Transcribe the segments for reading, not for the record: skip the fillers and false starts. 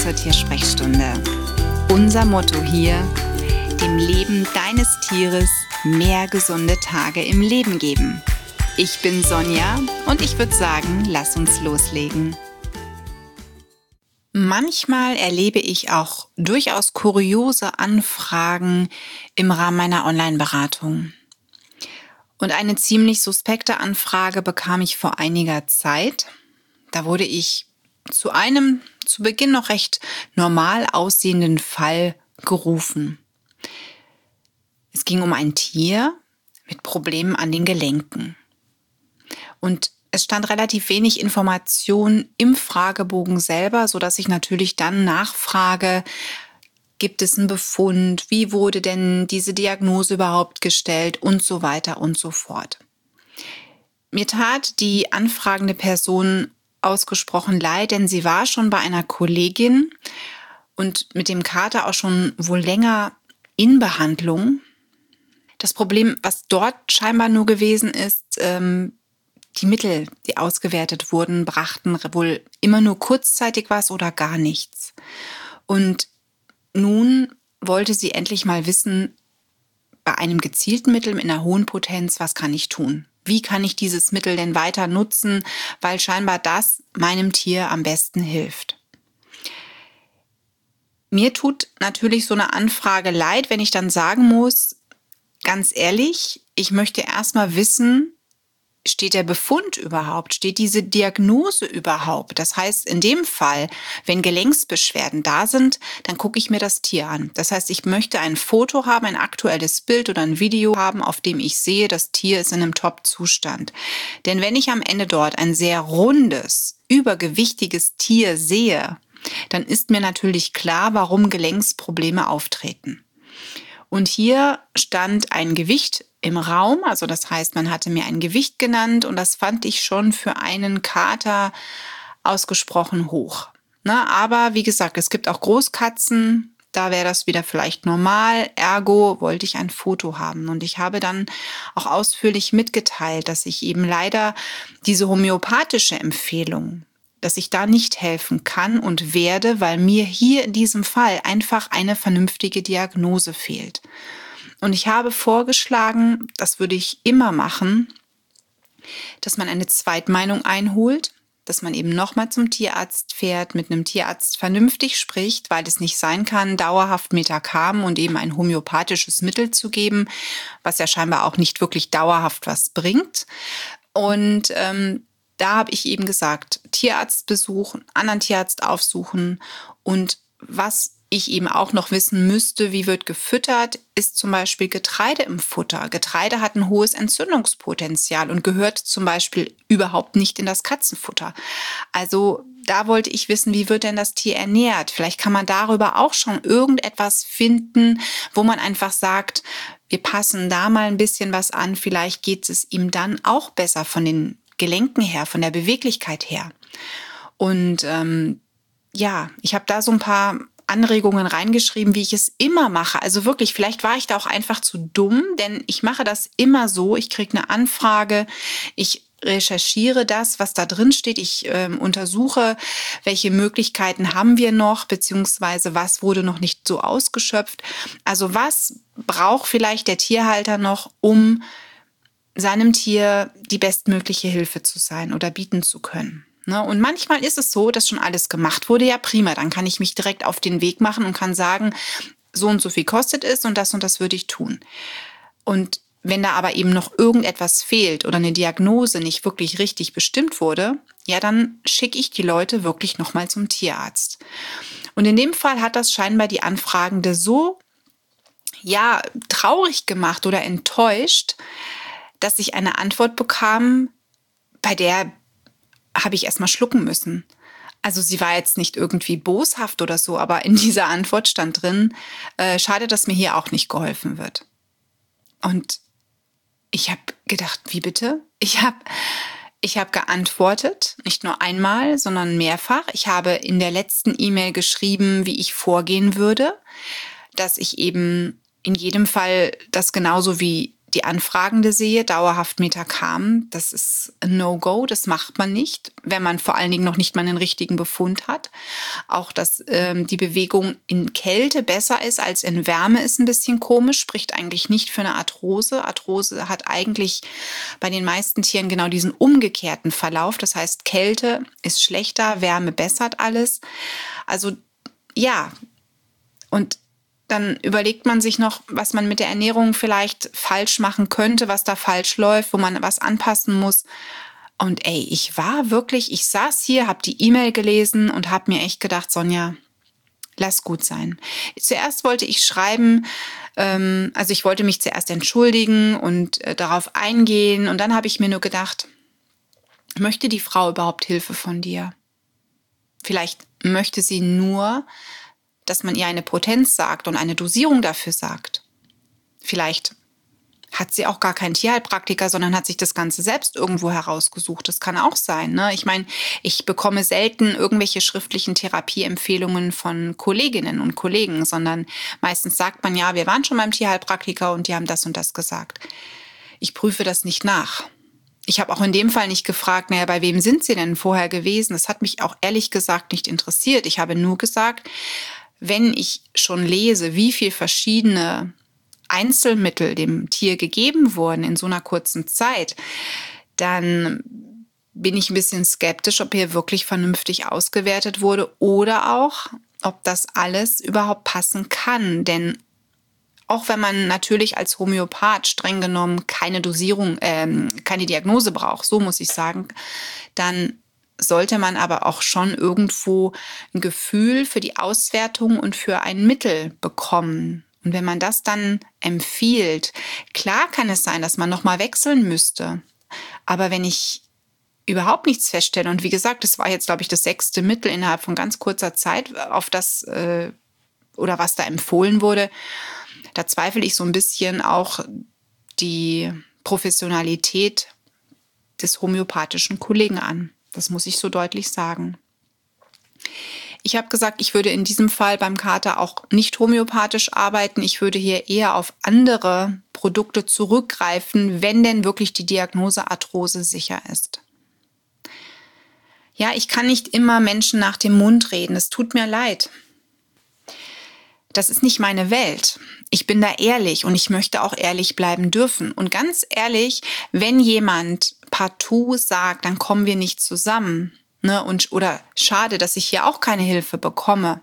zur Tiersprechstunde. Unser Motto hier: dem Leben deines Tieres mehr gesunde Tage im Leben geben. Ich bin Sonja und ich würde sagen, lass uns loslegen. Manchmal erlebe ich auch durchaus kuriose Anfragen im Rahmen meiner Online-Beratung. Und eine ziemlich suspekte Anfrage bekam ich vor einiger Zeit. Da wurde ich zu einem zu Beginn noch recht normal aussehenden Fall gerufen. Es ging um ein Tier mit Problemen an den Gelenken. Und es stand relativ wenig Information im Fragebogen selber, sodass ich natürlich dann nachfrage, gibt es einen Befund, wie wurde denn diese Diagnose überhaupt gestellt und so weiter und so fort. Mir tat die anfragende Person ausgesprochen leid, denn sie war schon bei einer Kollegin und mit dem Kater auch schon wohl länger in Behandlung. Das Problem, was dort scheinbar nur gewesen ist, die Mittel, die ausgewertet wurden, brachten wohl immer nur kurzzeitig was oder gar nichts. Und nun wollte sie endlich mal wissen, bei einem gezielten Mittel mit einer hohen Potenz, was kann ich tun? Wie kann ich dieses Mittel denn weiter nutzen, weil scheinbar das meinem Tier am besten hilft? Mir tut natürlich so eine Anfrage leid, wenn ich dann sagen muss, ganz ehrlich, ich möchte erstmal wissen, steht der Befund überhaupt? Steht diese Diagnose überhaupt? Das heißt, in dem Fall, wenn Gelenksbeschwerden da sind, dann gucke ich mir das Tier an. Das heißt, ich möchte ein Foto haben, ein aktuelles Bild oder ein Video haben, auf dem ich sehe, das Tier ist in einem Top-Zustand. Denn wenn ich am Ende dort ein sehr rundes, übergewichtiges Tier sehe, dann ist mir natürlich klar, warum Gelenksprobleme auftreten. Und hier stand ein Gewicht im Raum, also das heißt, man hatte mir ein Gewicht genannt und das fand ich schon für einen Kater ausgesprochen hoch. Aber wie gesagt, es gibt auch Großkatzen, da wäre das wieder vielleicht normal, ergo wollte ich ein Foto haben. Und ich habe dann auch ausführlich mitgeteilt, dass ich eben leider diese homöopathische Empfehlung, dass ich da nicht helfen kann und werde, weil mir hier in diesem Fall einfach eine vernünftige Diagnose fehlt. Und ich habe vorgeschlagen, das würde ich immer machen, dass man eine Zweitmeinung einholt, dass man eben nochmal zum Tierarzt fährt, mit einem Tierarzt vernünftig spricht, weil es nicht sein kann, dauerhaft Metacam und eben ein homöopathisches Mittel zu geben, was ja scheinbar auch nicht wirklich dauerhaft was bringt. Und da habe ich eben gesagt, Tierarzt besuchen, anderen Tierarzt aufsuchen und was ich eben auch noch wissen müsste, wie wird gefüttert, ist zum Beispiel Getreide im Futter. Getreide hat ein hohes Entzündungspotenzial und gehört zum Beispiel überhaupt nicht in das Katzenfutter. Also da wollte ich wissen, wie wird denn das Tier ernährt? Vielleicht kann man darüber auch schon irgendetwas finden, wo man einfach sagt, wir passen da mal ein bisschen was an, vielleicht geht es ihm dann auch besser von den Gelenken her, von der Beweglichkeit her. Und ich habe da so ein paar Anregungen reingeschrieben, wie ich es immer mache. Also wirklich, vielleicht war ich da auch einfach zu dumm, denn ich mache das immer so. Ich kriege eine Anfrage, ich recherchiere das, was da drin steht. Ich untersuche, welche Möglichkeiten haben wir noch, beziehungsweise was wurde noch nicht so ausgeschöpft. Also was braucht vielleicht der Tierhalter noch, um seinem Tier die bestmögliche Hilfe zu sein oder bieten zu können. Und manchmal ist es so, dass schon alles gemacht wurde. Ja, prima, dann kann ich mich direkt auf den Weg machen und kann sagen, so und so viel kostet es und das würde ich tun. Und wenn da aber eben noch irgendetwas fehlt oder eine Diagnose nicht wirklich richtig bestimmt wurde, ja, dann schicke ich die Leute wirklich nochmal zum Tierarzt. Und in dem Fall hat das scheinbar die Anfragende so, traurig gemacht oder enttäuscht, dass ich eine Antwort bekam, bei der habe ich erstmal schlucken müssen. Also sie war jetzt nicht irgendwie boshaft oder so, aber in dieser Antwort stand drin, schade, dass mir hier auch nicht geholfen wird. Und ich habe gedacht, wie bitte? Ich habe geantwortet, nicht nur einmal, sondern mehrfach. Ich habe in der letzten E-Mail geschrieben, wie ich vorgehen würde, dass ich eben in jedem Fall das genauso wie die Anfragende sehe, dauerhaft Metacam, das ist ein No-Go, das macht man nicht, wenn man vor allen Dingen noch nicht mal einen richtigen Befund hat. Auch, dass die Bewegung in Kälte besser ist als in Wärme, ist ein bisschen komisch, spricht eigentlich nicht für eine Arthrose. Arthrose hat eigentlich bei den meisten Tieren genau diesen umgekehrten Verlauf. Das heißt, Kälte ist schlechter, Wärme bessert alles. Also ja, und dann überlegt man sich noch, was man mit der Ernährung vielleicht falsch machen könnte, was da falsch läuft, wo man was anpassen muss. Und ich saß hier, habe die E-Mail gelesen und habe mir echt gedacht, Sonja, lass gut sein. Zuerst wollte ich schreiben, also ich wollte mich zuerst entschuldigen und darauf eingehen. Und dann habe ich mir nur gedacht, möchte die Frau überhaupt Hilfe von dir? Vielleicht möchte sie nur, dass man ihr eine Potenz sagt und eine Dosierung dafür sagt. Vielleicht hat sie auch gar keinen Tierheilpraktiker, sondern hat sich das Ganze selbst irgendwo herausgesucht. Das kann auch sein, ne? Ich meine, ich bekomme selten irgendwelche schriftlichen Therapieempfehlungen von Kolleginnen und Kollegen, sondern meistens sagt man, ja, wir waren schon beim Tierheilpraktiker und die haben das und das gesagt. Ich prüfe das nicht nach. Ich habe auch in dem Fall nicht gefragt, naja, bei wem sind Sie denn vorher gewesen? Das hat mich auch ehrlich gesagt nicht interessiert. Ich habe nur gesagt, wenn ich schon lese, wie viele verschiedene Einzelmittel dem Tier gegeben wurden in so einer kurzen Zeit, dann bin ich ein bisschen skeptisch, ob hier wirklich vernünftig ausgewertet wurde oder auch, ob das alles überhaupt passen kann. Denn auch wenn man natürlich als Homöopath streng genommen keine Dosierung, keine Diagnose braucht, so muss ich sagen, dann sollte man aber auch schon irgendwo ein Gefühl für die Auswertung und für ein Mittel bekommen. Und wenn man das dann empfiehlt, klar kann es sein, dass man nochmal wechseln müsste. Aber wenn ich überhaupt nichts feststelle, und wie gesagt, das war jetzt, glaube ich, das 6. Mittel innerhalb von ganz kurzer Zeit, auf das oder was da empfohlen wurde, da zweifle ich so ein bisschen auch die Professionalität des homöopathischen Kollegen an. Das muss ich so deutlich sagen. Ich habe gesagt, ich würde in diesem Fall beim Kater auch nicht homöopathisch arbeiten. Ich würde hier eher auf andere Produkte zurückgreifen, wenn denn wirklich die Diagnose Arthrose sicher ist. Ja, ich kann nicht immer Menschen nach dem Mund reden. Es tut mir leid. Das ist nicht meine Welt. Ich bin da ehrlich und ich möchte auch ehrlich bleiben dürfen. Und ganz ehrlich, wenn jemand partout sagt, dann kommen wir nicht zusammen, ne, oder schade, dass ich hier auch keine Hilfe bekomme,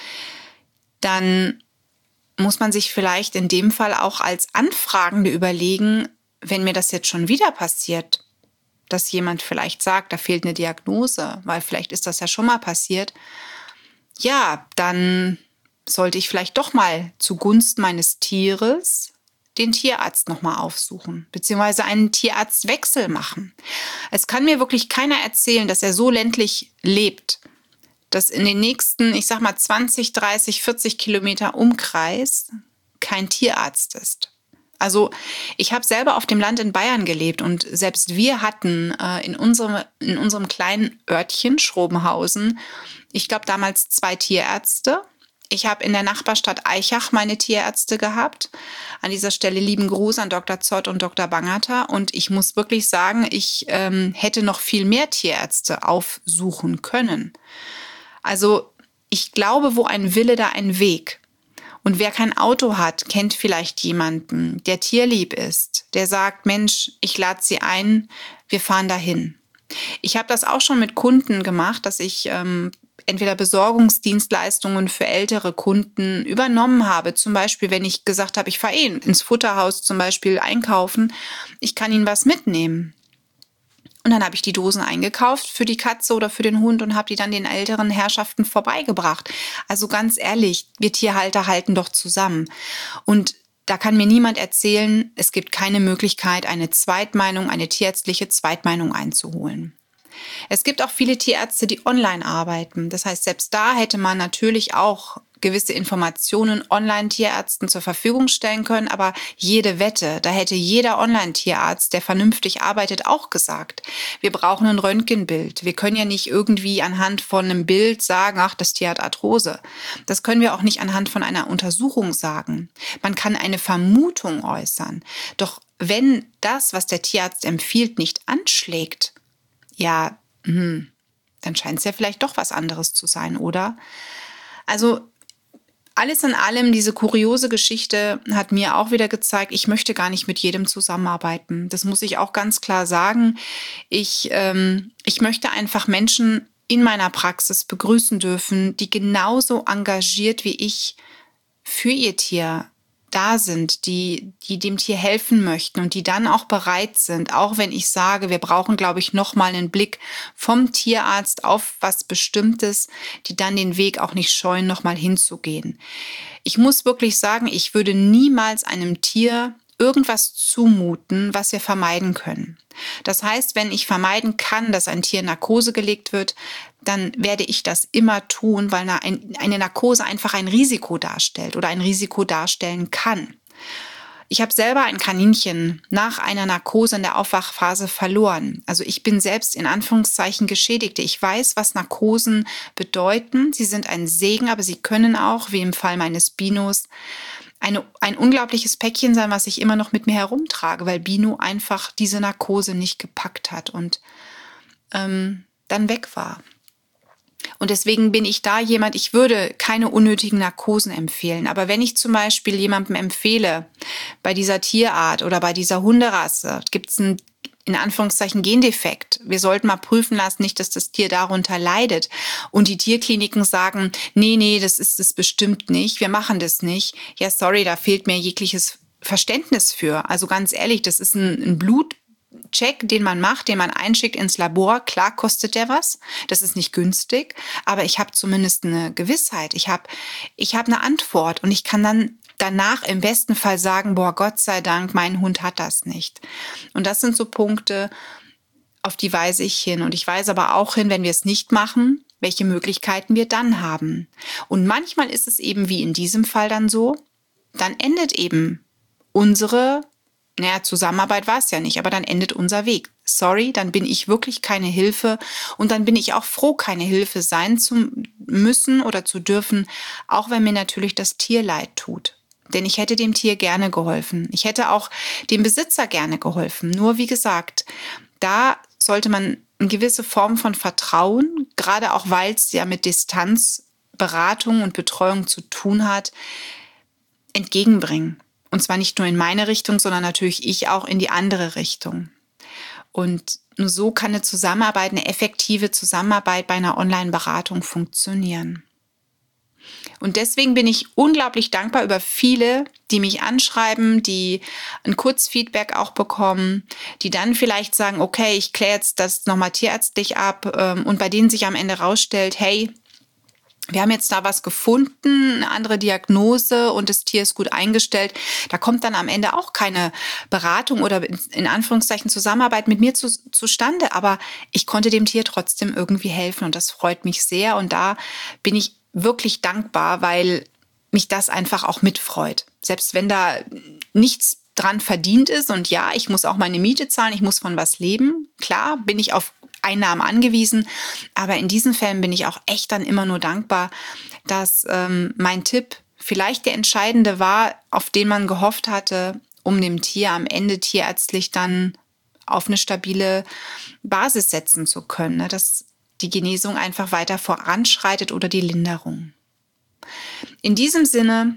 dann muss man sich vielleicht in dem Fall auch als Anfragende überlegen, wenn mir das jetzt schon wieder passiert, dass jemand vielleicht sagt, da fehlt eine Diagnose, weil vielleicht ist das ja schon mal passiert, ja, dann sollte ich vielleicht doch mal zugunsten meines Tieres den Tierarzt nochmal aufsuchen, beziehungsweise einen Tierarztwechsel machen. Es kann mir wirklich keiner erzählen, dass er so ländlich lebt, dass in den nächsten, ich sag mal 20, 30, 40 Kilometer Umkreis kein Tierarzt ist. Also ich habe selber auf dem Land in Bayern gelebt und selbst wir hatten in unserem kleinen Örtchen Schrobenhausen, ich glaube damals 2 Tierärzte. Ich habe in der Nachbarstadt Aichach meine Tierärzte gehabt. An dieser Stelle lieben Gruß an Dr. Zott und Dr. Bangerter. Und ich muss wirklich sagen, ich hätte noch viel mehr Tierärzte aufsuchen können. Also ich glaube, wo ein Wille, da ein Weg. Und wer kein Auto hat, kennt vielleicht jemanden, der tierlieb ist, der sagt, Mensch, ich lade Sie ein, wir fahren dahin. Ich habe das auch schon mit Kunden gemacht, dass ich entweder Besorgungsdienstleistungen für ältere Kunden übernommen habe. Zum Beispiel, wenn ich gesagt habe, ich fahre ins Futterhaus zum Beispiel einkaufen, ich kann Ihnen was mitnehmen. Und dann habe ich die Dosen eingekauft für die Katze oder für den Hund und habe die dann den älteren Herrschaften vorbeigebracht. Also ganz ehrlich, wir Tierhalter halten doch zusammen. Und da kann mir niemand erzählen, es gibt keine Möglichkeit, eine Zweitmeinung, eine tierärztliche Zweitmeinung einzuholen. Es gibt auch viele Tierärzte, die online arbeiten. Das heißt, selbst da hätte man natürlich auch gewisse Informationen Online-Tierärzten zur Verfügung stellen können, aber jede Wette, da hätte jeder Online-Tierarzt, der vernünftig arbeitet, auch gesagt, wir brauchen ein Röntgenbild. Wir können ja nicht irgendwie anhand von einem Bild sagen, ach, das Tier hat Arthrose. Das können wir auch nicht anhand von einer Untersuchung sagen. Man kann eine Vermutung äußern. Doch wenn das, was der Tierarzt empfiehlt, nicht anschlägt, ja, dann scheint es ja vielleicht doch was anderes zu sein, oder? Also alles in allem, diese kuriose Geschichte hat mir auch wieder gezeigt, ich möchte gar nicht mit jedem zusammenarbeiten. Das muss ich auch ganz klar sagen. Ich möchte einfach Menschen in meiner Praxis begrüßen dürfen, die genauso engagiert wie ich für ihr Tier da sind, die dem Tier helfen möchten und die dann auch bereit sind, auch wenn ich sage, wir brauchen, glaube ich, nochmal einen Blick vom Tierarzt auf was Bestimmtes, die dann den Weg auch nicht scheuen, nochmal hinzugehen. Ich muss wirklich sagen, ich würde niemals einem Tier irgendwas zumuten, was wir vermeiden können. Das heißt, wenn ich vermeiden kann, dass ein Tier in Narkose gelegt wird, dann werde ich das immer tun, weil eine Narkose einfach ein Risiko darstellt oder ein Risiko darstellen kann. Ich habe selber ein Kaninchen nach einer Narkose in der Aufwachphase verloren. Also ich bin selbst in Anführungszeichen Geschädigte. Ich weiß, was Narkosen bedeuten. Sie sind ein Segen, aber sie können auch, wie im Fall meines Binos, ein unglaubliches Päckchen sein, was ich immer noch mit mir herumtrage, weil Bino einfach diese Narkose nicht gepackt hat und dann weg war. Und deswegen bin ich da jemand, ich würde keine unnötigen Narkosen empfehlen. Aber wenn ich zum Beispiel jemandem empfehle, bei dieser Tierart oder bei dieser Hunderasse gibt es einen, in Anführungszeichen, Gendefekt. Wir sollten mal prüfen lassen, nicht, dass das Tier darunter leidet. Und die Tierkliniken sagen, nee, das ist es bestimmt nicht. Wir machen das nicht. Ja, sorry, da fehlt mir jegliches Verständnis für. Also ganz ehrlich, das ist ein Blutcheck, den man macht, den man einschickt ins Labor. Klar kostet der was. Das ist nicht günstig. Aber ich habe zumindest eine Gewissheit. Ich habe eine Antwort und ich kann dann danach im besten Fall sagen, boah, Gott sei Dank, mein Hund hat das nicht. Und das sind so Punkte, auf die weise ich hin. Und ich weise aber auch hin, wenn wir es nicht machen, welche Möglichkeiten wir dann haben. Und manchmal ist es eben wie in diesem Fall dann so, dann endet eben unsere, Zusammenarbeit war es ja nicht, aber dann endet unser Weg. Sorry, dann bin ich wirklich keine Hilfe und dann bin ich auch froh, keine Hilfe sein zu müssen oder zu dürfen, auch wenn mir natürlich das Tier leid tut. Denn ich hätte dem Tier gerne geholfen. Ich hätte auch dem Besitzer gerne geholfen. Nur wie gesagt, da sollte man eine gewisse Form von Vertrauen, gerade auch weil es ja mit Distanzberatung und Betreuung zu tun hat, entgegenbringen. Und zwar nicht nur in meine Richtung, sondern natürlich ich auch in die andere Richtung. Und nur so kann eine effektive Zusammenarbeit bei einer Online-Beratung funktionieren. Und deswegen bin ich unglaublich dankbar über viele, die mich anschreiben, die ein Kurzfeedback auch bekommen, die dann vielleicht sagen, okay, ich kläre jetzt das nochmal tierärztlich ab und bei denen sich am Ende rausstellt, hey, wir haben jetzt da was gefunden, eine andere Diagnose und das Tier ist gut eingestellt. Da kommt dann am Ende auch keine Beratung oder in Anführungszeichen Zusammenarbeit mit mir zustande. Aber ich konnte dem Tier trotzdem irgendwie helfen und das freut mich sehr. Und da bin ich wirklich dankbar, weil mich das einfach auch mitfreut. Selbst wenn da nichts dran verdient ist und ja, ich muss auch meine Miete zahlen, ich muss von was leben. Klar, bin ich auf Einnahmen angewiesen, aber in diesen Fällen bin ich auch echt dann immer nur dankbar, dass mein Tipp vielleicht der entscheidende war, auf den man gehofft hatte, um dem Tier am Ende tierärztlich dann auf eine stabile Basis setzen zu können, ne? Dass die Genesung einfach weiter voranschreitet oder die Linderung. In diesem Sinne,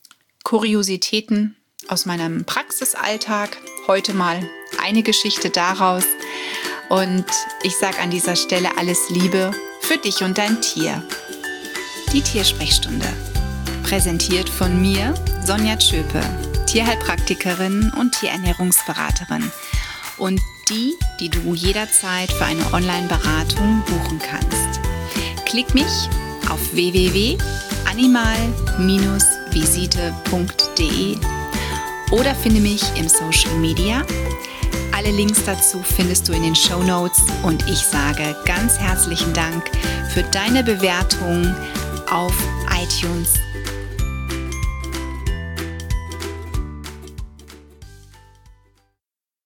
Kuriositäten aus meinem Praxisalltag, heute mal eine Geschichte daraus. Und ich sage an dieser Stelle alles Liebe für dich und dein Tier. Die Tiersprechstunde. Präsentiert von mir, Sonja Tschöpe, Tierheilpraktikerin und Tierernährungsberaterin. Und die du jederzeit für eine Online-Beratung buchen kannst. Klick mich auf www.animal-visite.de oder finde mich im Social Media. Alle Links dazu findest du in den Shownotes und ich sage ganz herzlichen Dank für deine Bewertung auf iTunes.